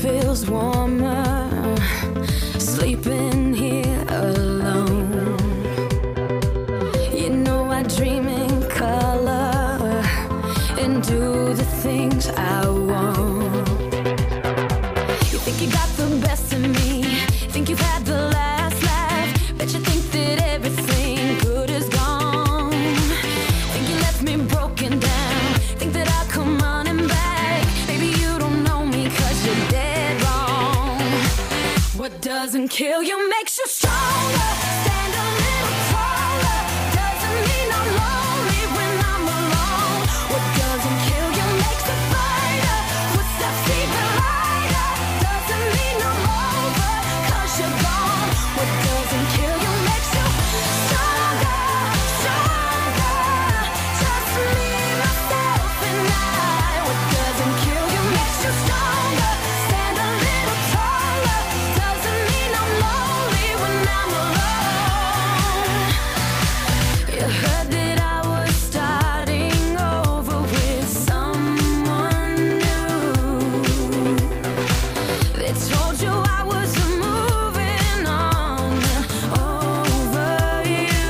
feels warmer sleeping here alone. You know I dream in color and do the things I want. You think you got the best of me, think you've had the last laugh, bet you think that everything good is gone. Think you left me broken down, think that I'll come running back. Baby, you don't know me 'cause you're dead wrong. What doesn't kill you makes you stronger. Stand a little taller. Doesn't mean I'm lonely when I'm alone. What doesn't kill you makes a fighter. Footsteps even lighter. Doesn't mean I'm over 'cause you're gone. What doesn't kill you makes you stronger, stronger. Just me, myself, and I. What doesn't kill you makes you stronger. Stand a little taller. Doesn't mean I'm lonely when I'm alone. You heard that I was starting over with someone new. They told you I was moving on over you.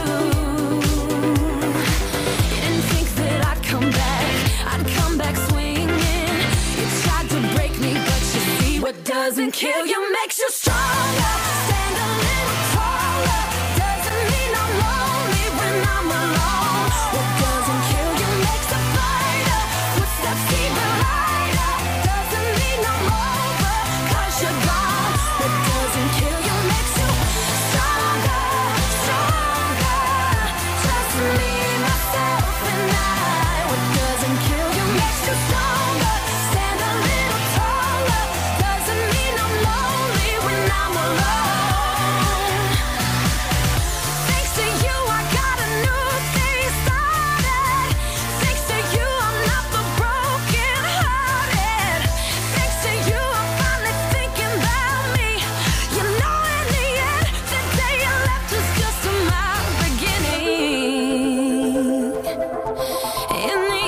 You didn't think that I'd come back swinging. You tried to break me, but you see what doesn't kill you makes you stronger. Stand a little taller. Doesn't mean I'm lonely when I'm alone. What doesn't kill you makes a fighter. Footsteps even lighter. Doesn't mean I'm over 'cause you're gone. What doesn't kill you makes you stronger, stronger. Just me, myself, and I. What doesn't kill you makes you stronger. Stand a little taller. Doesn't mean I'm lonely when I'm alone. Thanks to you, I got a new thing started. Thanks to you, I'm not the broken hearted. Thanks to you, I'm finally thinking about me. You know, in the end, the day you left was just my beginning. In the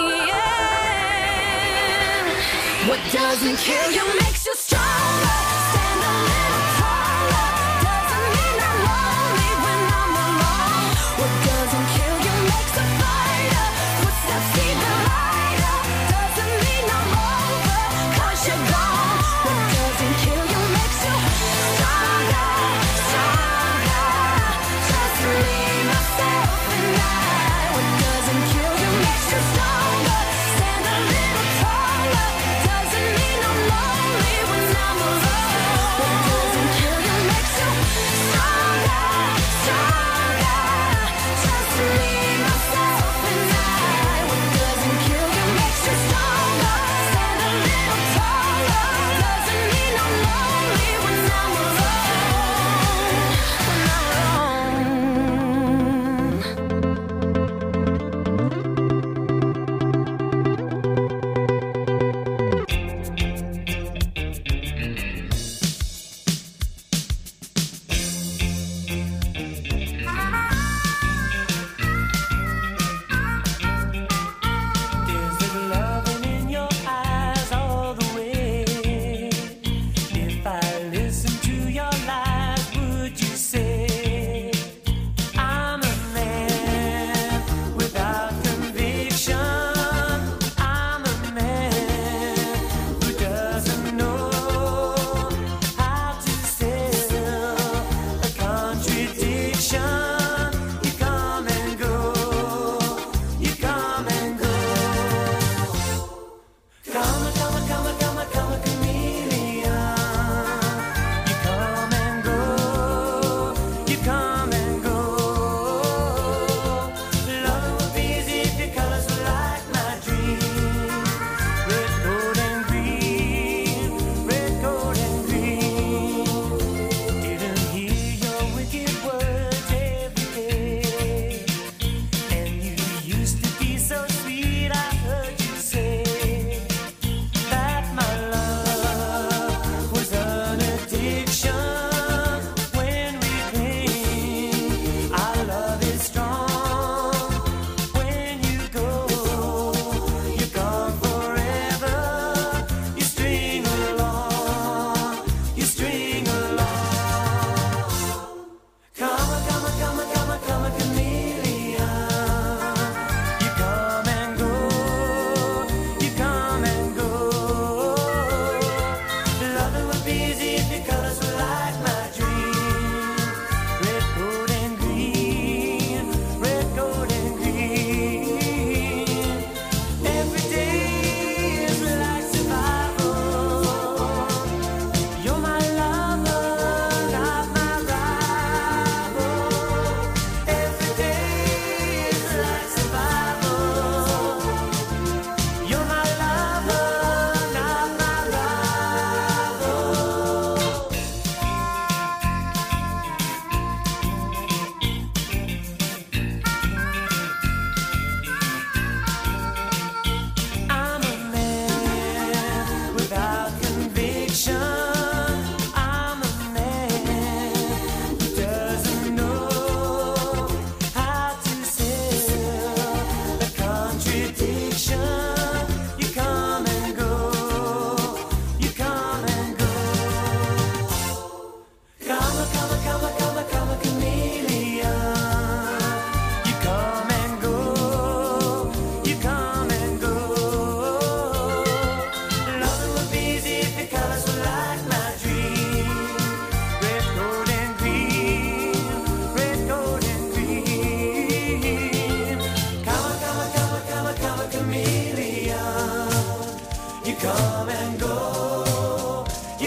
end, what doesn't kill you makes you stronger. Stand a little taller. Doesn't mean I'm lonely when I'm alone. What doesn't kill you makes a fighter. Footsteps even lighter. Doesn't mean I'm over 'cause you're gone. What doesn't kill you makes you stronger, stronger. Just me, myself, and I. What doesn't kill you makes you stronger. Stand a little taller. Doesn't mean I'm lonely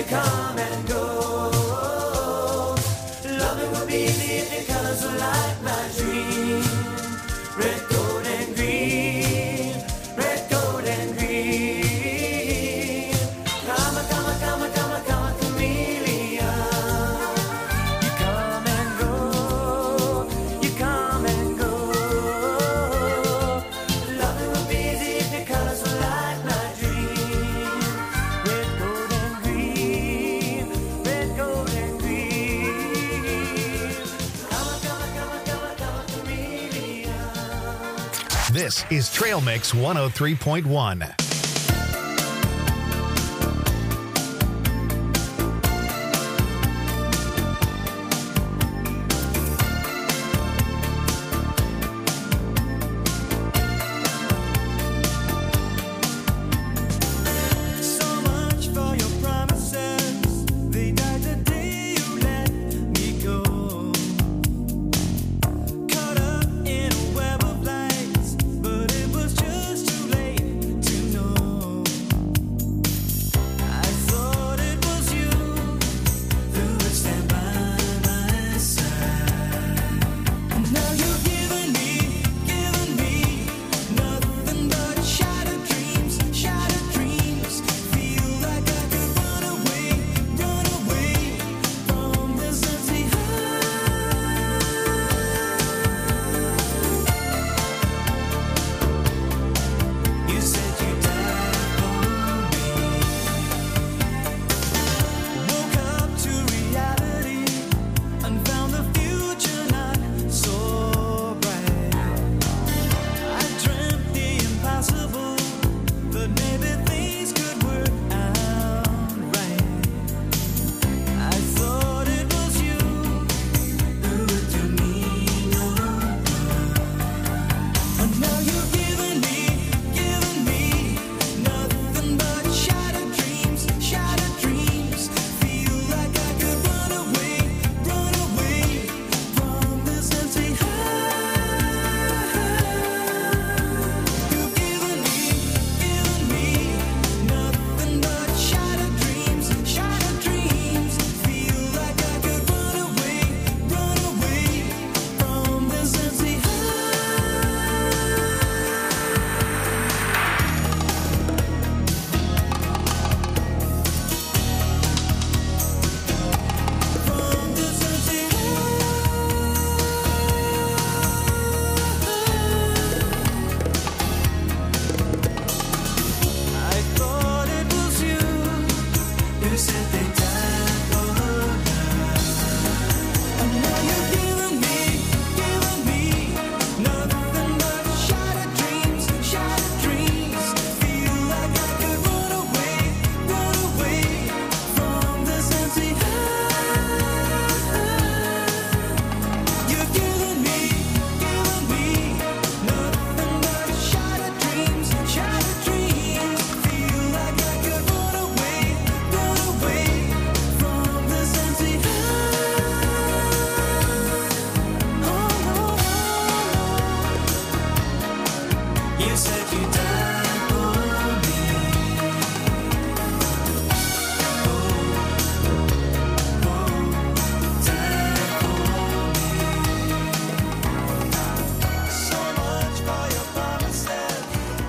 come and go. Loving would be easy if your colors were like my dream. Red, gold, and green. Red, gold, and green. Come, come, come, come, come, chameleon. You come and go. You come and go. Loving would be easy if your colors were like my dream. Red, gold, and green. Red, gold, and green. Come, come, come, come, come, chameleon. This is Trail Mix 103.1. So much for your promises. They died the day you let me go. Caught up in a web of lights, but it was just too late to know. I thought it was you who would stand by my side. Now you've given me nothing but shattered dreams, shattered dreams. Feel like I could run away from this empty heart. You said you died for me. Woke up to reality and found the future not so bright. I dreamt the impossible, but maybe things could work out right. I thought it was you who would do me no good. And now you've given me nothing but shattered dreams, shattered dreams. Feel like I could run away from this empty heart. You've given me nothing but shattered dreams, shattered dreams. Feel like I could run away from this empty from this empty I thought it was you who said they died for love. And now you've given me nothing but shattered dreams, shattered dreams. Feel like I could run away from this empty heart. You've given me nothing but shattered dreams, shattered dreams. Feel like I could run away from this empty heart. You said you died for me. Died for me. So much for your promises.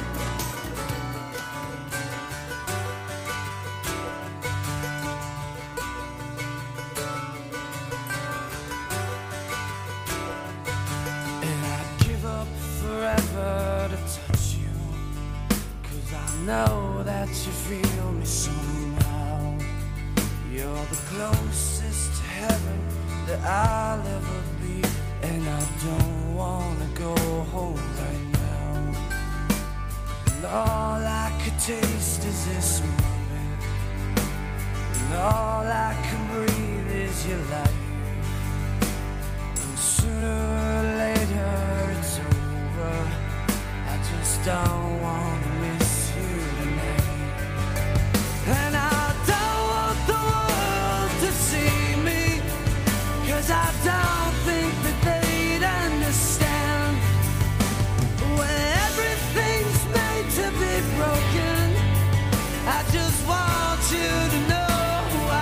And I'd give up forever to touch you, 'cause I know that you feel me somehow. You're the closest to heaven that I'll ever be, and I don't wanna go home right now. And all I could taste is this moment, and all I can breathe is your life. And sooner or later it's over. I just don't wanna miss you tonight. And I don't want the world to see me, 'cause I don't think that they'd understand. When everything's made to be broken, I just want you to know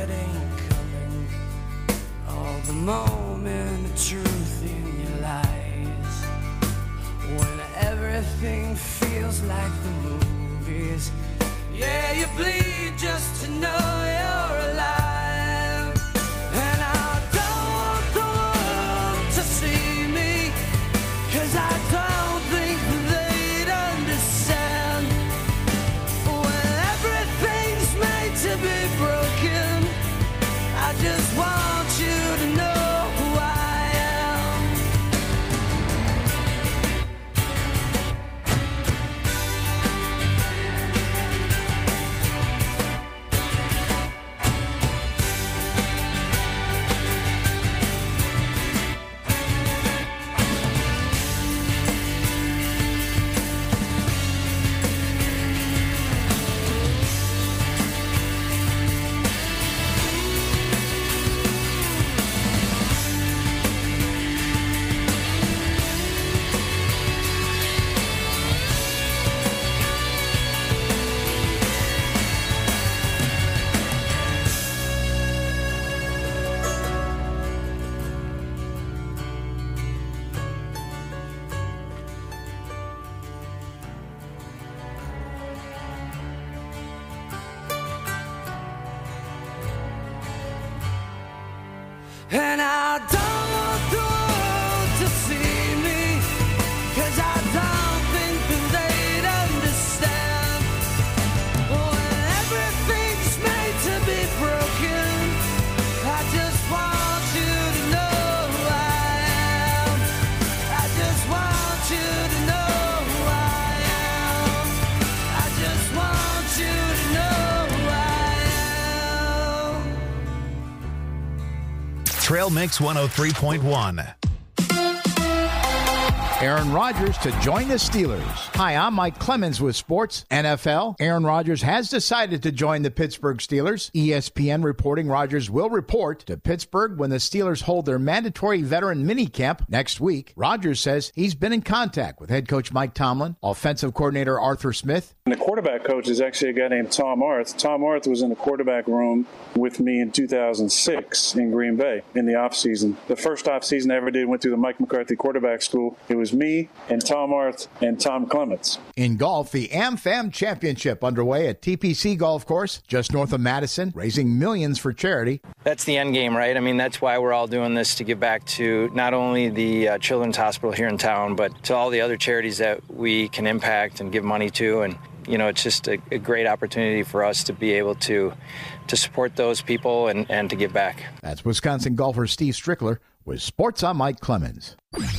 it ain't coming. All the moment of truth in your lies. When everything feels like the movies. Yeah, you bleed just to know you're alive. And I don't want the world to see me, 'cause I don't think they'd understand. When everything's made to be broken, I just want you to know who I am. And I don't want the world to see me, 'cause I don't think that they'd understand. When everything's made to be broken, I just want you to know who I am. I just want you to know who I am. I just want you to know who I am. Trail Mix 103.1. Aaron Rodgers to join the Steelers. Hi, I'm Mike Clemens with Sports NFL. Aaron Rodgers has decided to join the Pittsburgh Steelers. ESPN reporting Rodgers will report to Pittsburgh when the Steelers hold their mandatory veteran minicamp next week. Rodgers says he's been in contact with head coach Mike Tomlin, offensive coordinator Arthur Smith. And the quarterback coach is actually a guy named Tom Arth. Tom Arth was in the quarterback room with me in 2006 in Green Bay in the offseason. The first offseason I ever did went through the Mike McCarthy quarterback school. It was me and Tom Arth and Tom Clements. In golf, the AmFam Championship underway at TPC Golf Course, just north of Madison, raising millions for charity. That's the end game, right? I mean, that's why we're all doing this, to give back to not only the Children's Hospital here in town, but to all the other charities that we can impact and give money to. And, you know, it's just a great opportunity for us to be able to support those people and to give back. That's Wisconsin golfer Steve Strickler with Sports. I'm Mike Clemens.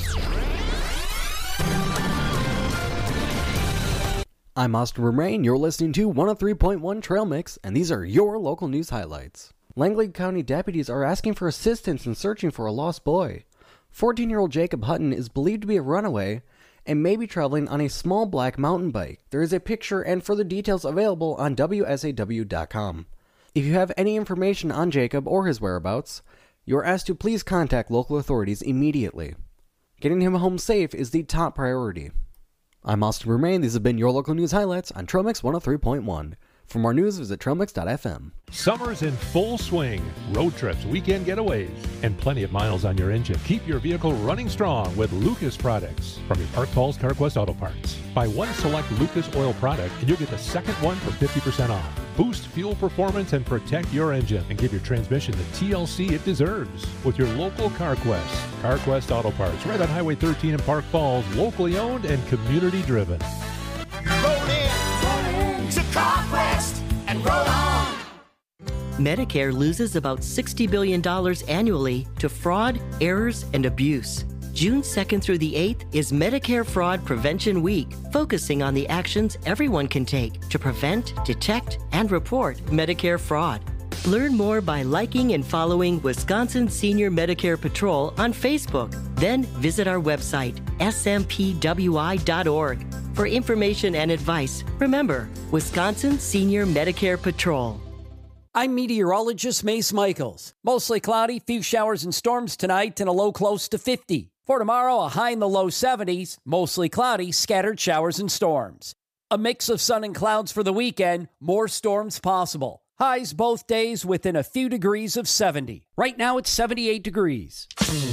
I'm Austin Romaine. You're listening to 103.1 Trail Mix, and these are your local news highlights. Langley County deputies are asking for assistance in searching for a lost boy. 14-year-old Jacob Hutton is believed to be a runaway and may be traveling on a small black mountain bike. There is a picture and further details available on WSAW.com. If you have any information on Jacob or his whereabouts, you are asked to please contact local authorities immediately. Getting him home safe is the top priority. I'm Austin Romaine. These have been your local news highlights on Trail Mix 103.1. For more news, visit trailmix.fm. Summer's in full swing. Road trips, weekend getaways, and plenty of miles on your engine. Keep your vehicle running strong with Lucas products from your Park Falls CarQuest Auto Parts. Buy one select Lucas oil product and you'll get the second one for 50% off. Boost fuel performance and protect your engine and give your transmission the TLC it deserves with your local CarQuest. CarQuest Auto Parts, right on Highway 13 in Park Falls, locally owned and community driven. Roll in to CarQuest and roll on. Medicare loses about $60 billion annually to fraud, errors, and abuse. June 2nd through the 8th is Medicare Fraud Prevention Week, focusing on the actions everyone can take to prevent, detect, and report Medicare fraud. Learn more by liking and following Wisconsin Senior Medicare Patrol on Facebook. Then visit our website, smpwi.org. For information and advice, remember, Wisconsin Senior Medicare Patrol. I'm meteorologist Mace Michaels. Mostly cloudy, few showers and storms tonight, and a low close to 50. For tomorrow, a high in the low 70s, mostly cloudy, scattered showers and storms. A mix of sun and clouds for the weekend, more storms possible. Highs both days within a few degrees of 70. Right now it's 78 degrees.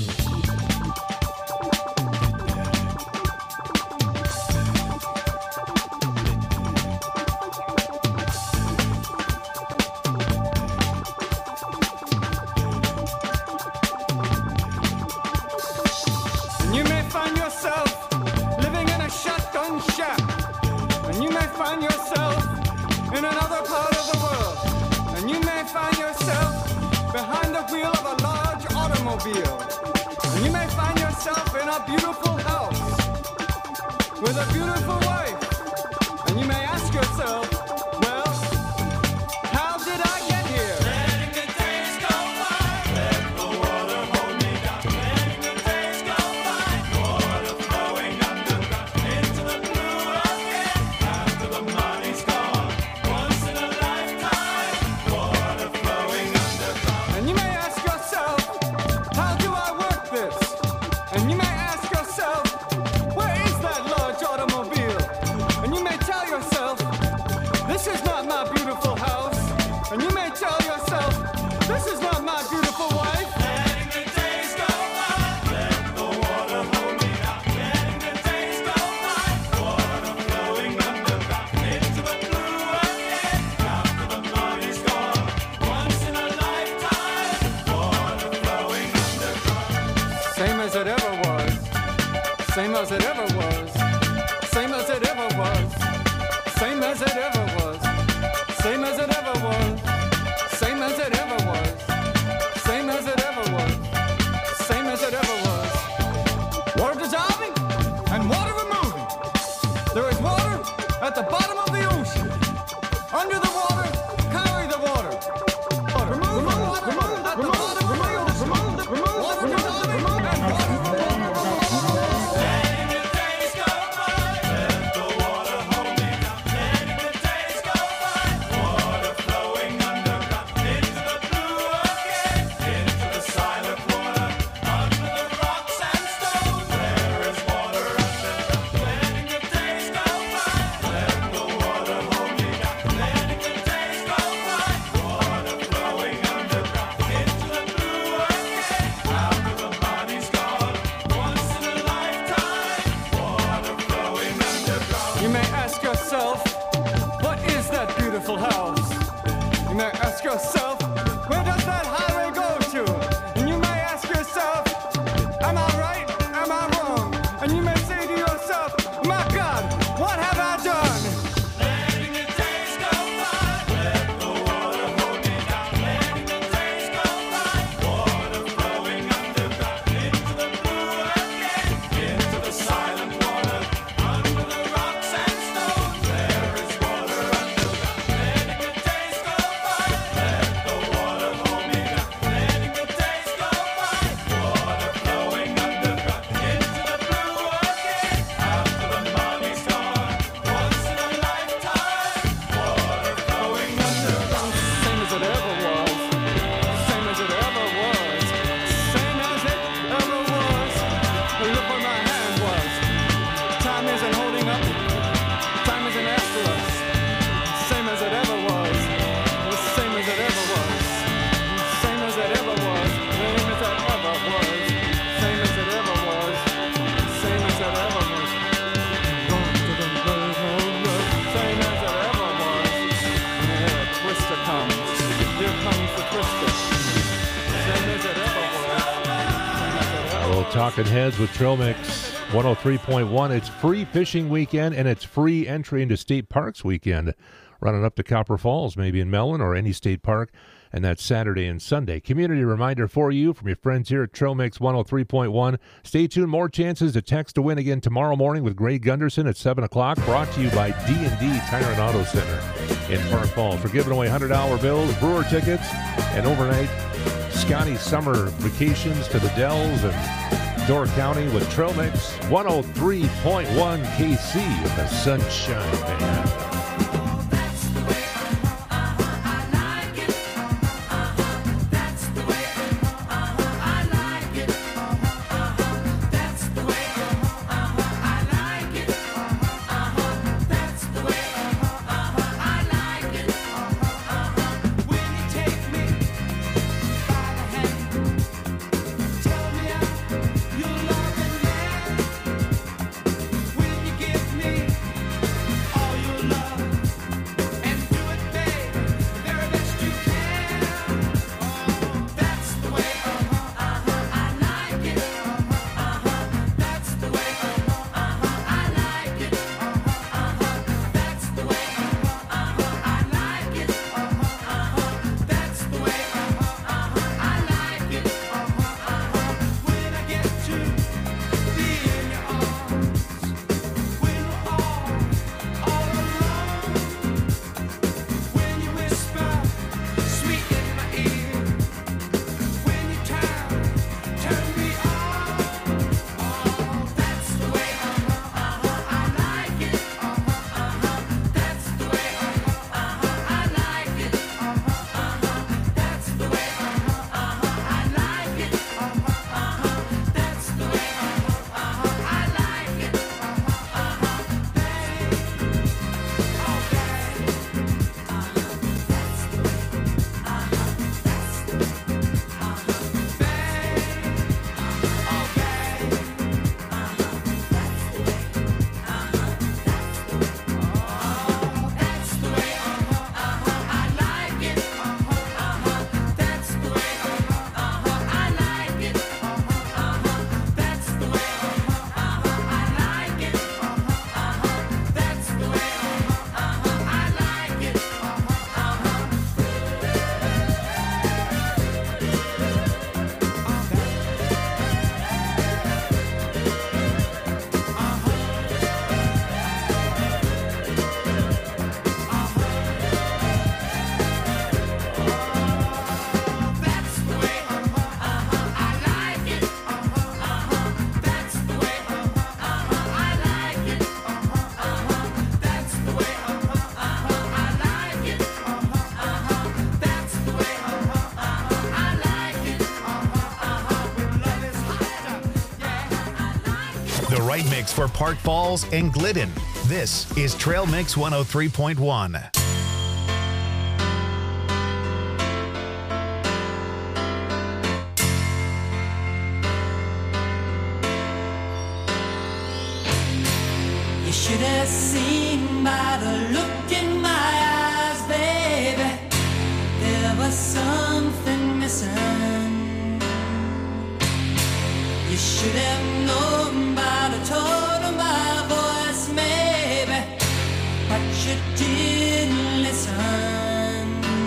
You may find yourself living in a shotgun shack, and you may find yourself in another part of the world, and you may find yourself behind the wheel of a large automobile, and you may find yourself in a beautiful house with a beautiful wife, and you may ask yourself, well, how did I get here? Letting the days go by, let the water hold me down. Letting the days go by, water flowing underground into the blue again. After the money's gone, once in a lifetime, water flowing underground. And you may ask yourself, how do I work this? And you may ask yourself, where is that large automobile? And you may tell yourself, this is not my beautiful house. And you may tell yourself, this is not my beautiful wife. Letting the days go by, let the water hold me down. Letting the days go by, water flowing underground into the blue again. After the money's gone, once in a lifetime, water flowing underground. Same as it ever was, same as it ever was, same as it ever was, same as it ever was, same as it ever was, same as it ever was, same as it ever was, same as it ever was. Water dissolving and water removing. There is water at the bottom of the ocean. Under the water, carry the water. Remove the water at the bottom of the ocean. Water dissolving and water removing. Letting the days go by, let the water hold me down. Letting the days go by, water flowing underground into the blue again, into the silent water, under the rocks and stones. There is water underground. Letting the days go by, let the water hold me down. Letting the days go by, water flowing underground into the blue again. After the money's gone, once in a lifetime, water flowing underground. You may ask yourself, what is that beautiful house? You may ask yourself, where does that highway go to? And you may ask yourself, am I right? Am I wrong? And you may say to yourself, my God, what have I done? Letting the days go by, let the water hold me down. Letting the days go by, water flowing underground into the blue again, into the silent water, under the rocks and stones. There is water underground. Letting the days go by, let the water hold me down. Letting the days go by, water flowing underground into the blue again. After the money's gone, once in a lifetime, water flowing underground. Same as it ever was, same as it ever was, same as it ever was. Look where my hand was. Time isn't holding up, time isn't after us. Same as it ever was, same as it ever was, same as it ever was, same as it ever was, same as it ever was, same as it ever was. Same as it ever was. Yeah, Twister comes. Here comes the Twister. Same as it ever was. Same as it ever Well, Talking Heads with Trail Mix 103.1. It's free fishing weekend, and it's free entry into state parks weekend. Running up to Copper Falls, maybe in Mellon or any state park, and that's Saturday and Sunday. Community reminder for you from your friends here at Trail Mix 103.1. Stay tuned. More chances to text to win again tomorrow morning with Greg Gunderson at 7 o'clock. Brought to you by D&D Tire and Auto Center in Park Falls. We're giving away $100 bills, Brewer tickets, and overnight Scotty summer vacations to the Dells and Door County with Trail Mix 103.1 KC with the Sunshine Band. The right mix for Park Falls and Glidden. This is Trail Mix 103.1. You should have seen by the look in my eyes, baby, there was something missing. You should have known by the tone of my voice, maybe, but you didn't listen.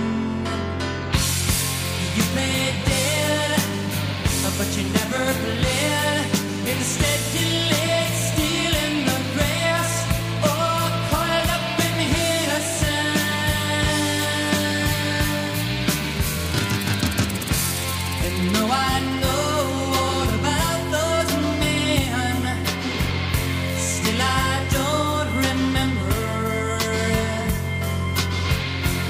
You played dead, but you never played. Instead you laid still in the grass, or coiled up in innocence. And though I know all about those men, still I don't remember.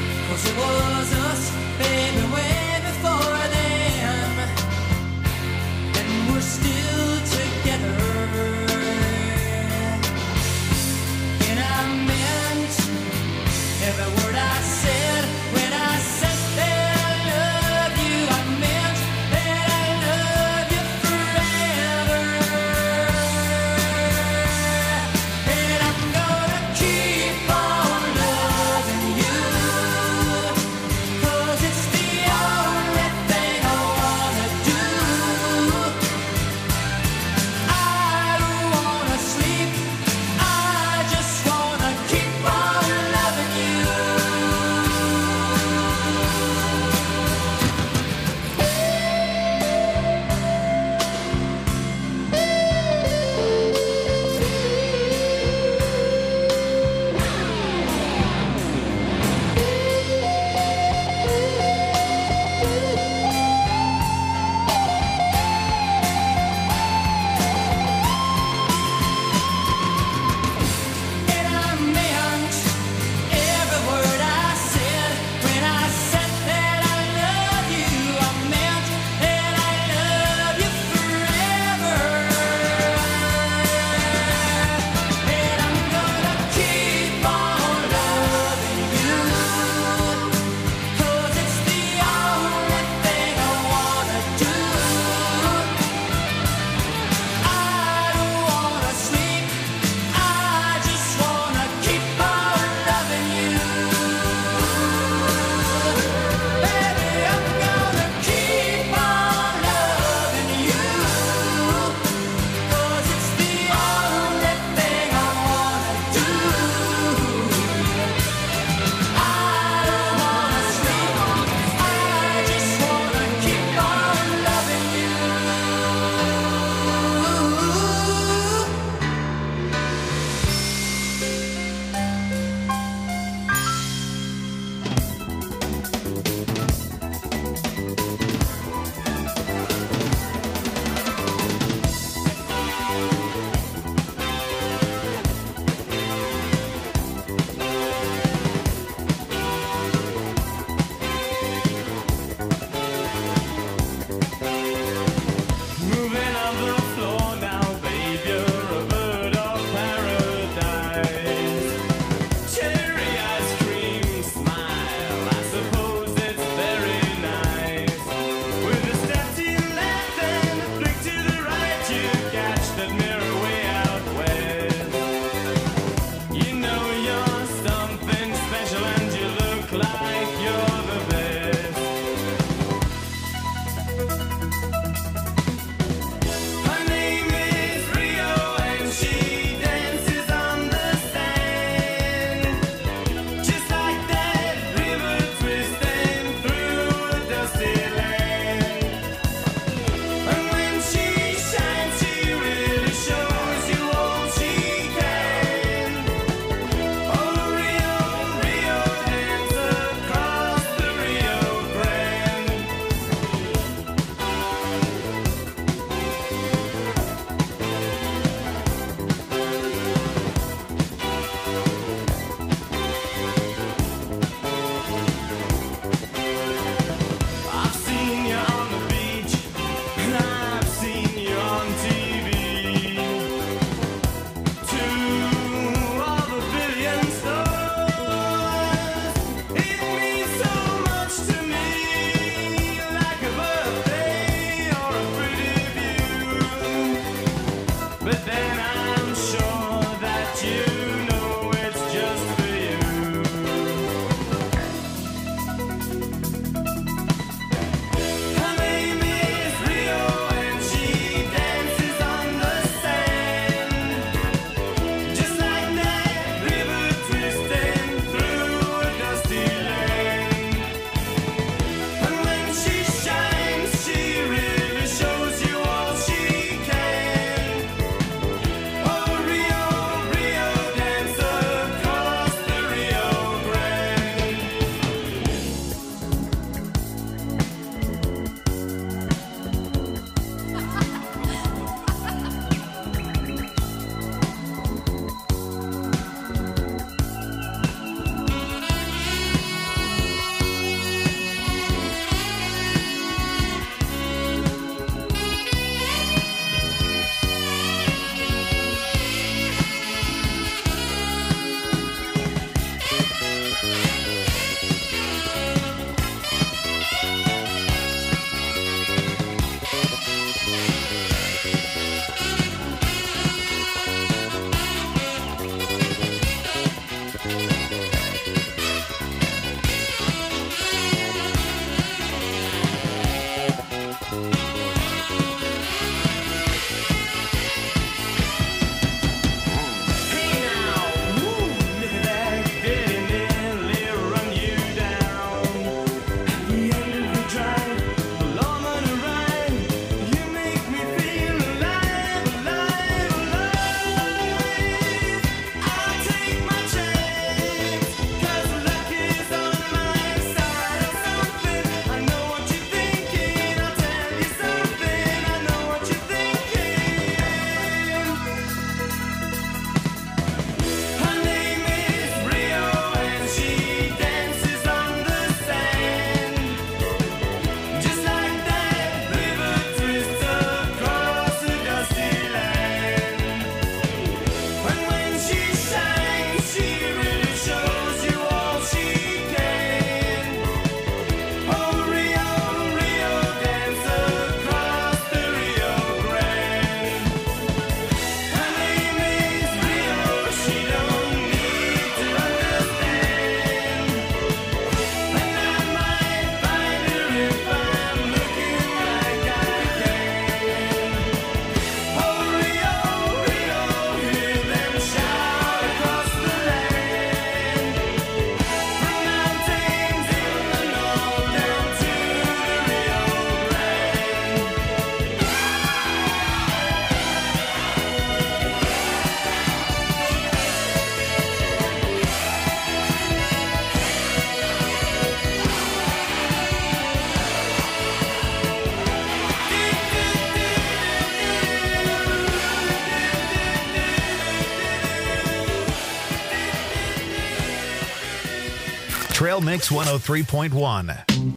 Trail Mix 103.1.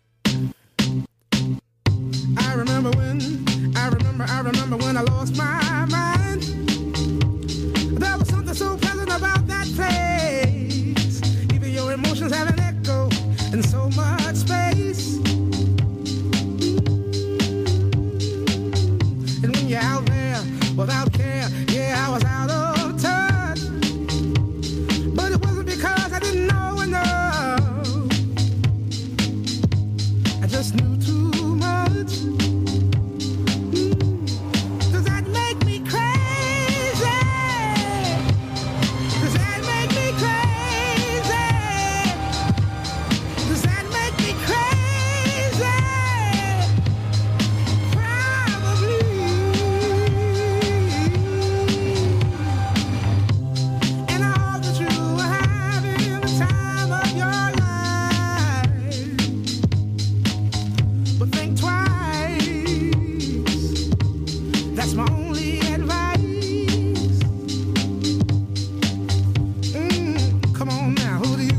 I remember when I lost my mind. There was something so pleasant about that place. Even your emotions have an echo in so much space. And when you're out there without care, yeah, I was out of touch. But it wasn't because I didn't know enough. I just knew too much. Does that make me crazy? Does that make me crazy? Does that make me crazy? Probably. And I hope that you are having the time of your life. But think twice. That's my only advice. Come on now, who do you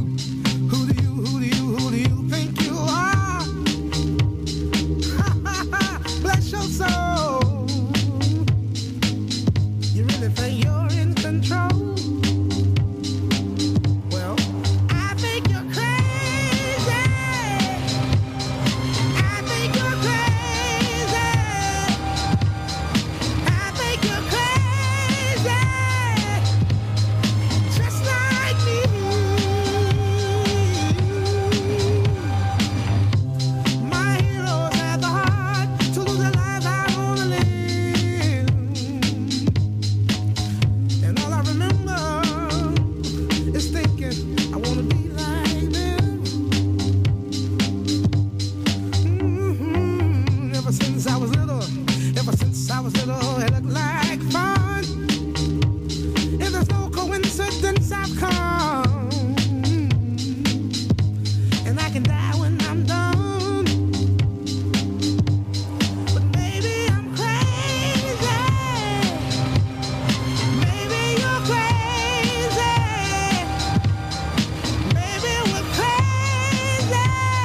think you are? Bless your soul. You really think you're in control? Well, I think you're crazy. I think you're crazy. I think you're crazy. Just like me. My heroes had the heart to lose their lives. I wanna live. And all I remember is thinking I wanna be like them. Ever since I was little, it looked like fun. If there's no coincidence, I've come. And I can die when I'm done. But maybe I'm crazy. Maybe you're crazy. Maybe we're crazy.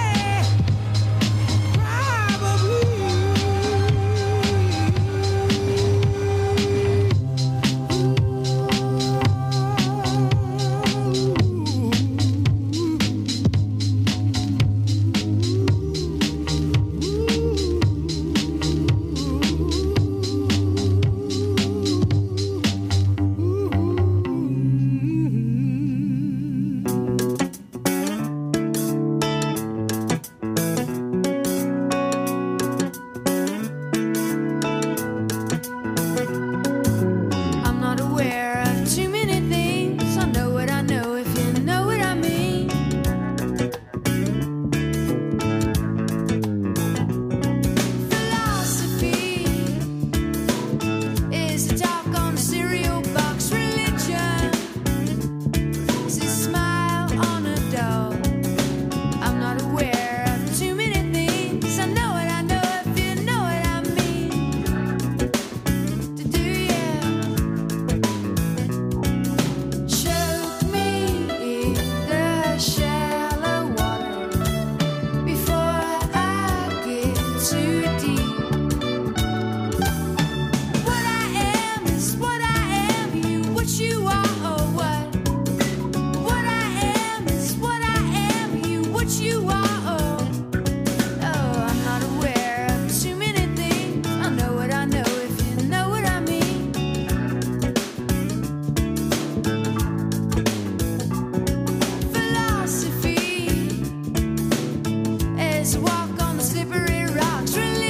I'm not aware of too many things. I know what I know, if you know what I mean. Philosophy is a talk on a cereal box. Religion is a smile on a dog. I'm not aware of too many things. I know what I know, if you know what I mean. To do you choke me in the shallow water before I get too deep. What I am is what I am, you what you are or what? What I am is what I am, you what you are or oh, I'm not aware of too many things. I know what I know, if you know what I mean. Philosophy is a walk on the slippery rocks.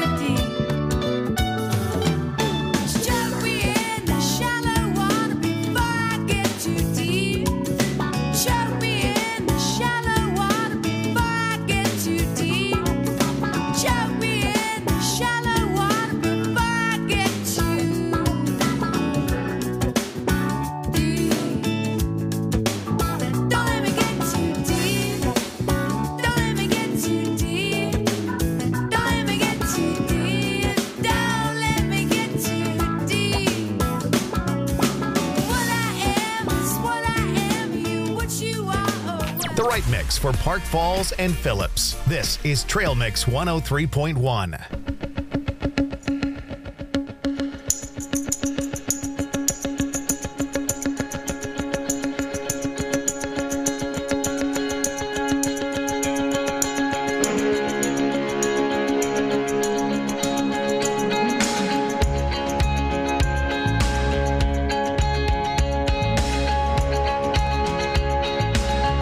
Mix for Park Falls and Phillips. This is Trail Mix 103.1.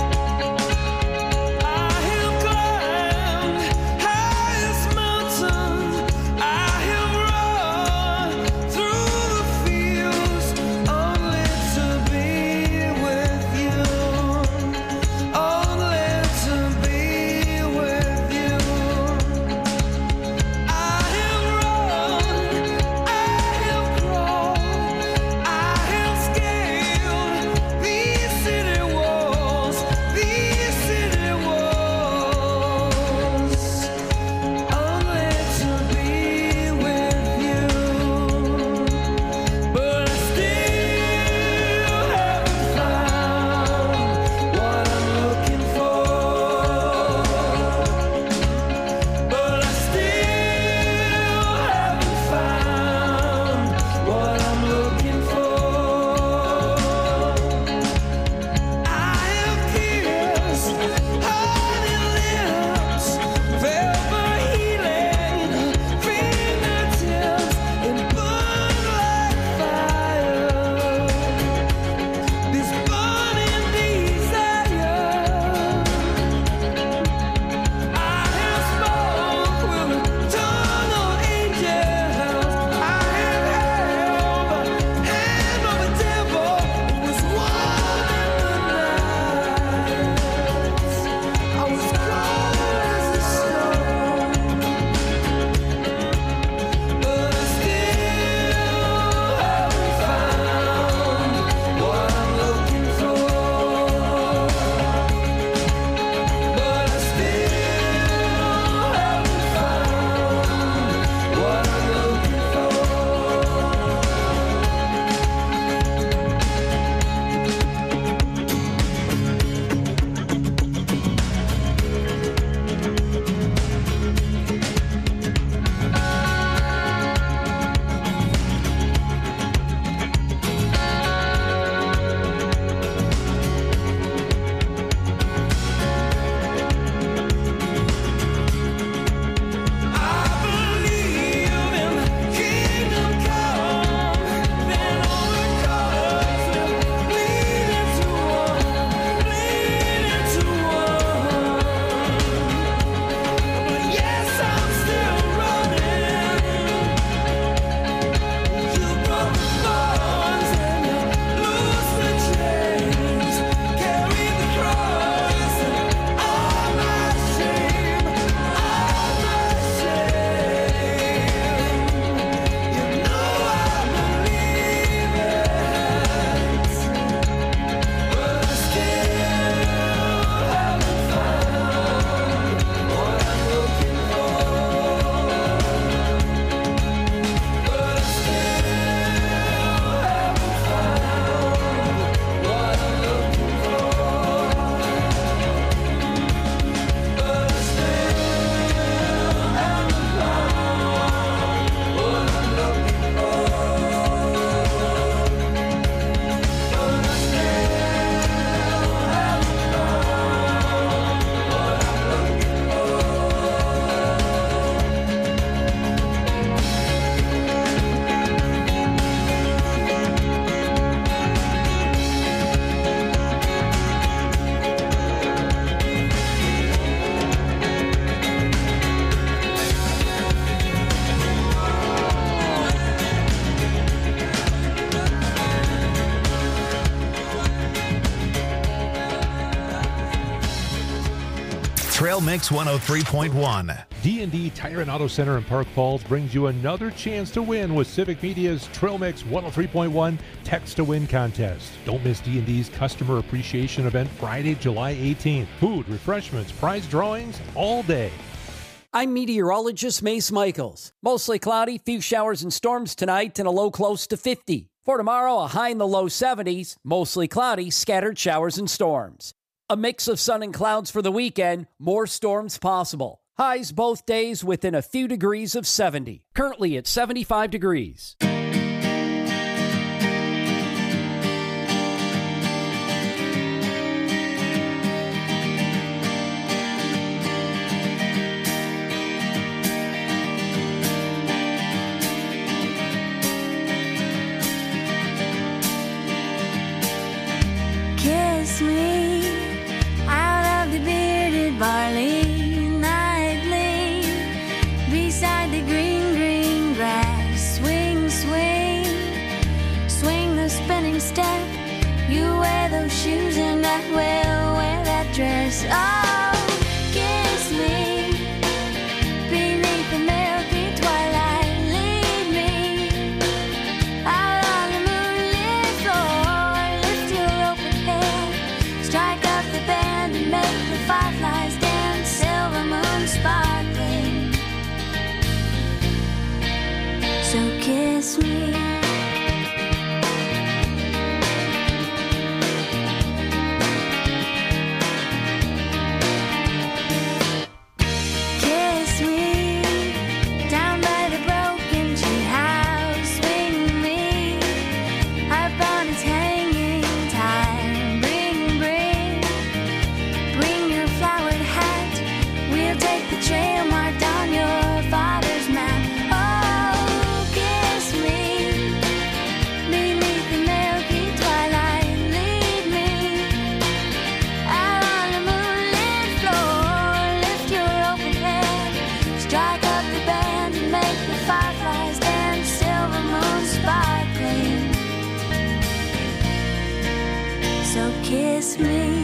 Highest mountain Trail Mix 103.1. D&D Tire and Auto Center in Park Falls brings you another chance to win with Civic Media's Trail Mix 103.1 Text to Win contest. Don't miss D&D's Customer Appreciation Event Friday, July 18th. Food, refreshments, prize drawings all day. I'm meteorologist Mace Michaels. Mostly cloudy, few showers and storms tonight and a low close to 50. For tomorrow, a high in the low 70s, mostly cloudy, scattered showers and storms. A mix of sun and clouds for the weekend, more storms possible. Highs both days within a few degrees of 70. Currently at 75 degrees. Kiss me out of the bearded barley nightly, beside the green, green grass. Swing, swing, swing the spinning step. You wear those shoes and I will wear that dress. Oh, kiss me beneath the milky twilight. Lead me out on the moonlit floor. Lift your open head, strike up the band and make the fireflies dance. Silver moon sparkling, so kiss me. Kiss me down by the broken tree house. Swing me up on its hanging time. Bring your flowered hat. We'll take the trail marked on your father's map. Oh, kiss me beneath the milky twilight. Lead me out on the moonlit floor. Lift your open head, strike up the band and make the fireflies dance. Silver moon sparkling, so kiss me.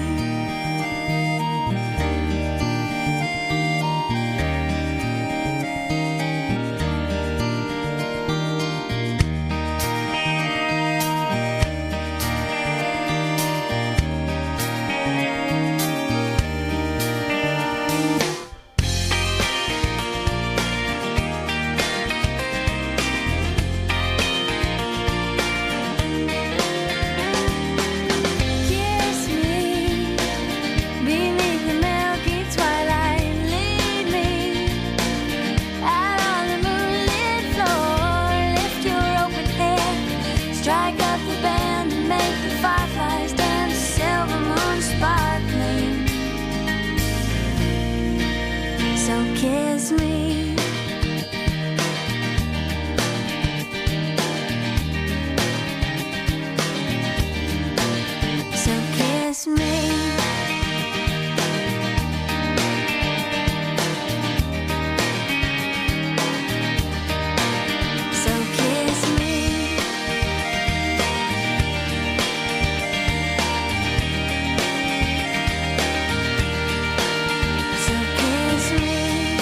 Kiss me beneath the milky twilight. Lead me out on the moonlit floor. Lift your open head, strike up the band and make the fireflies dance. Silver moon sparkling, so kiss me. So kiss me. So kiss me. So kiss me.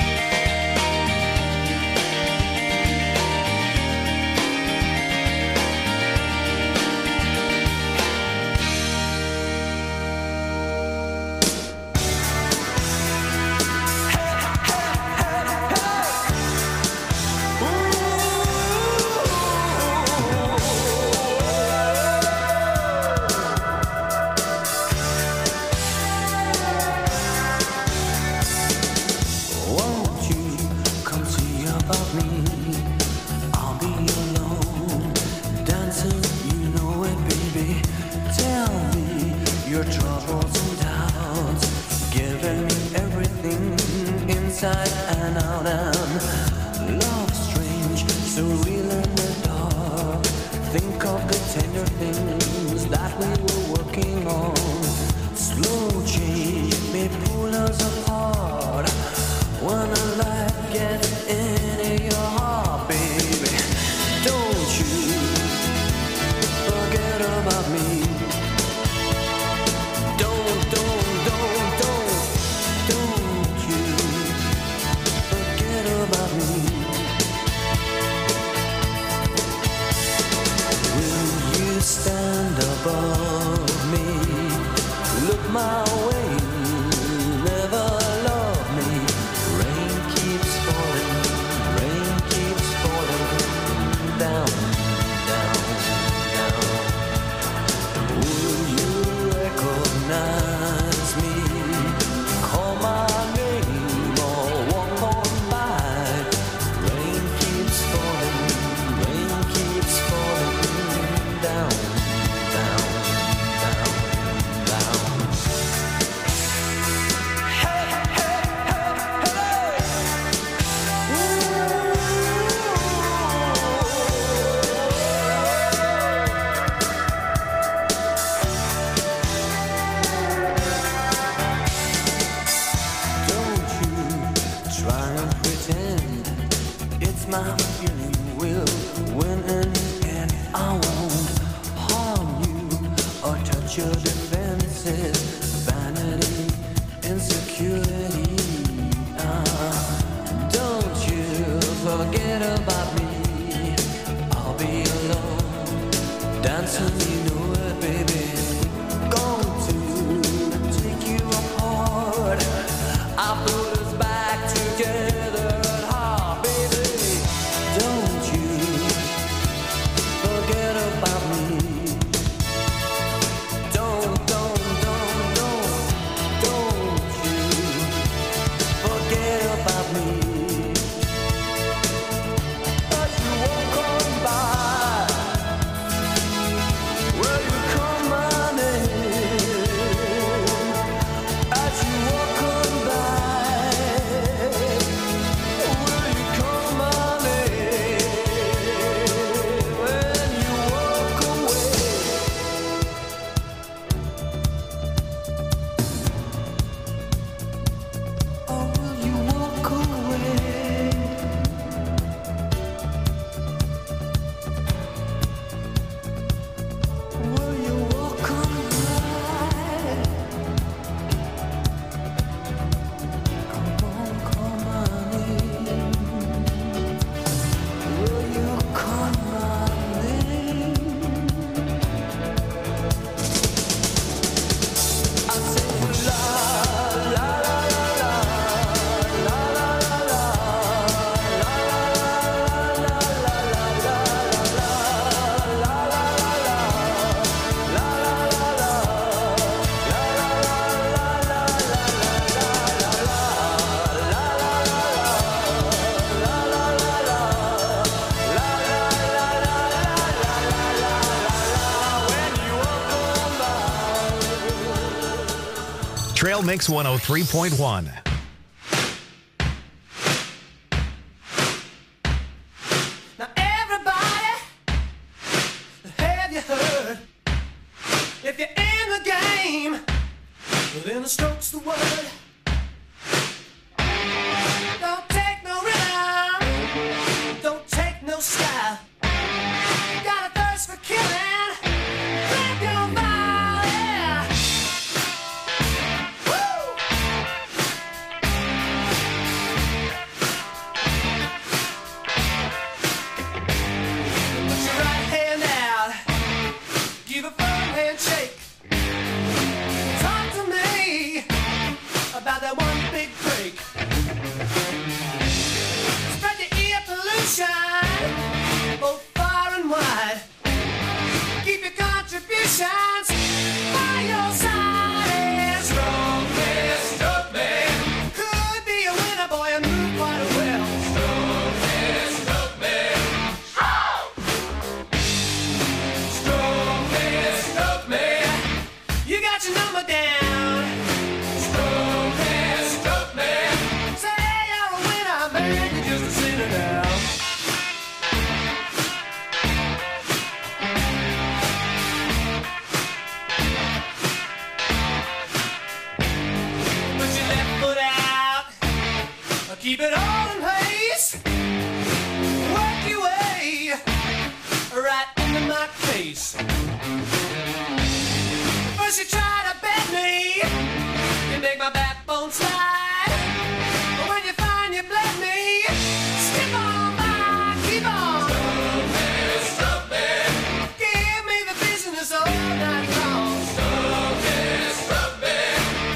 Won't you come see about me? I'll be alone, dancing, you know it, baby. Tell me your troubles and doubts, giving me everything inside and out. And love strange, so real in the dark. Think of the tender things that we were working on. Slow change may pull us apart. When a light gets into your heart, baby, don't you forget about me. Don't I'm feeling will win in the end. I won't harm you or touch your defenses. Vanity, insecurity. Don't you forget about me. I'll be alone, dancing, you know it, baby. Going to take you apart. I put us back together at heart, baby. Don't you forget about me. Don't you forget about me. As you walk on by, will you call my name? As you walk on by, will you call my name? When you walk away, or will you walk away? Will you walk away? Come on, call my name. Will you call my name? I say la la la la la la la la Trail Mix 103.1. Now everybody, have you heard? If you're in the game, well then the stroke's the word. Don't take no rhythm, don't take no style. Got a thirst for killing, grab your ball, yeah. Woo! Put your right hand out, give a firm handshake. Talk to me about that one big break. Spread the ear pollution both far and wide. Keep your contributions by your side. And strong man, stroke man. Could be a winner, boy, and move quite well. Strong man, stroke man. Strong man, stroke man. You got your number down. Strong man, stroke man. Say you're a winner, man, you're just a sinner now. Put your left foot out, keep it all in place. Work your way right into my face. First you try to bend me, you make my backbone slide. But when you find you bled me, skip on by, keep on. Stroke man, give me the business all night long. Stroke man, stroke man.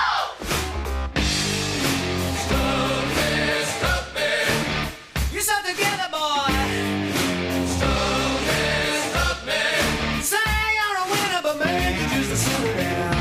Stroke man. You stuck together, boy. Stroke man. Say you're a winner, but man, you're just a sinner now.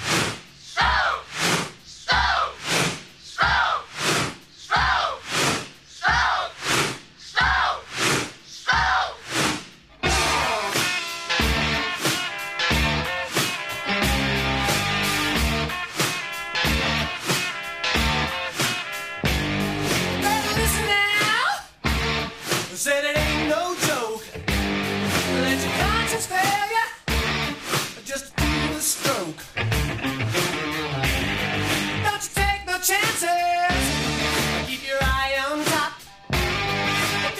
Better listen now. Said it ain't no joke. Let your conscience fail you. Just do the stroke. Don't you take no chances. Keep your eye on top.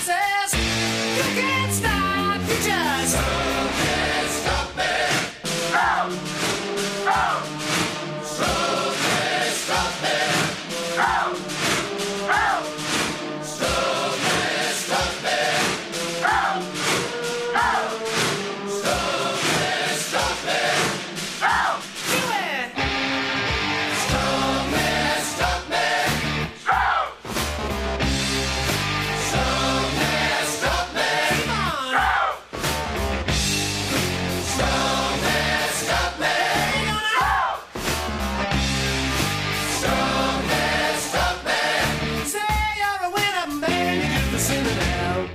says, you can't stop, you just can't stop me. Oh, oh, so can't stop me. Oh, oh, so can't stop me. Oh, oh, so can't stop me. Oh, do it. So can't stop me. Oh. So can't stop me. Come on. So can't stop me. So can't stop me. Say you're a winner, man. You get the sinning out.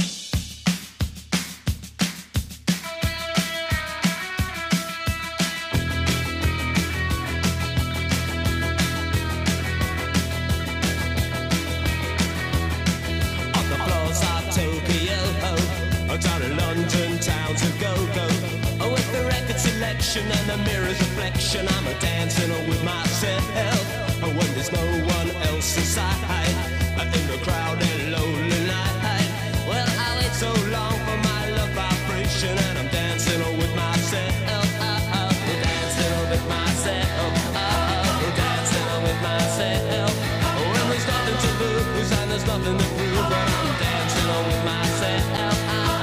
On the floors of Tokyo, down in London town to go-go. With the record selection and the mirror's reflection, I'm a dancing with myself. When there's no one else inside, in the crowded lonely night. Well, I wait so long for my love vibration, and I'm dancing with myself. Dancing with myself. Dancing with myself. When there's nothing to lose and there's nothing to prove, but I'm dancing with myself.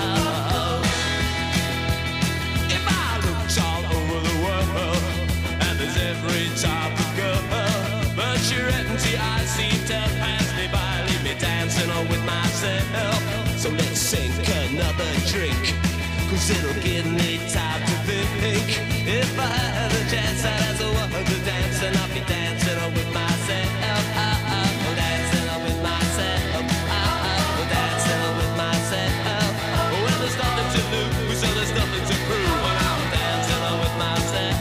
If I looked all over the world, and there's every type of girl, but your empty eyes seem to pass me by, leave me dancing with myself. So let's sink another drink, 'cause it'll give me time to think. If I had a chance, I'd ask a woman to dance, and I'll be dancing with myself. Dancing with myself. Dancing with myself. Well, there's nothing to lose, so there's nothing to prove, but I'm dancing with myself.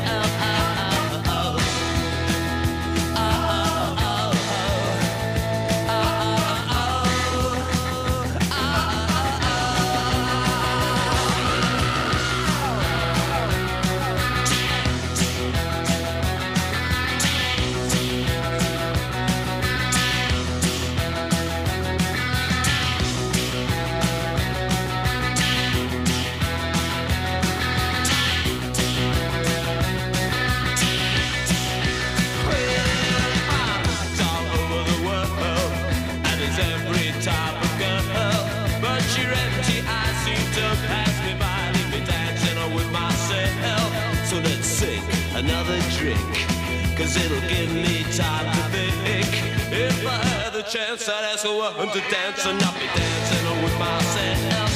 All over the world, and there's every type of girl, but your empty eyes seem to pass me by, leave me dancing with myself. So let's sink another drink, 'cause it'll give me time to think. If I had the chance, I'd ask a woman to dance, and I'll be dancing with myself.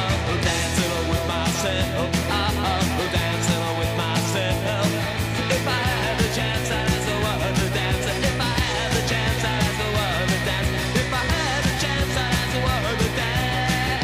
Dancing with myself. Dancing with myself. If I had the chance, I'd ask a woman to dance. If I had the chance, I'd ask a woman to dance. If I had the chance, I'd ask a woman to dance.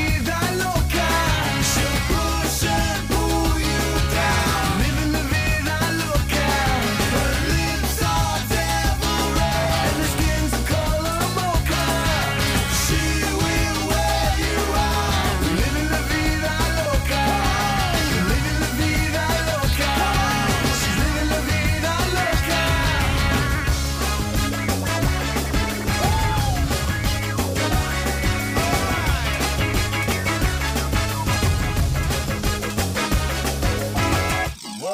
Living la vida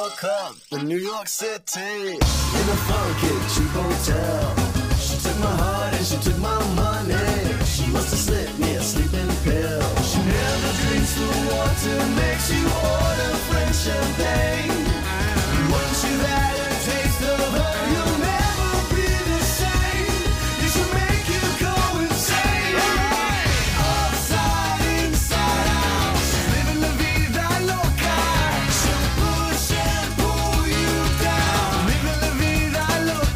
woke up in New York City in a funky cheap hotel. She took my heart and she took my money. She must have slipped me a sleeping pill. She never drinks the water, makes you order French champagne.